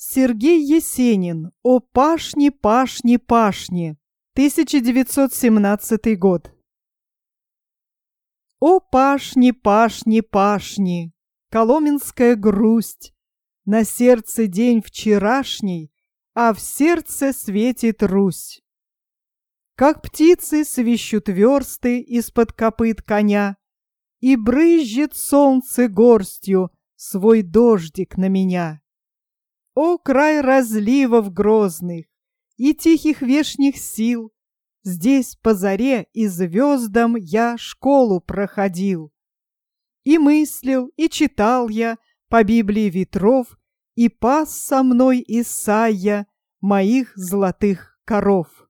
Сергей Есенин. О пашни, пашни, пашни. 1917 год. О пашни, пашни, пашни, коломенская грусть. На сердце день вчерашний, а в сердце светит Русь. Как птицы свищут версты из-под копыт коня, и брызжет солнце горстью свой дождик на меня. О край разливов грозных и тихих вешних сил! Здесь по заре и звездам я школу проходил. И мыслил, и читал я по Библии ветров, и пас со мной Исайя моих золотых коров.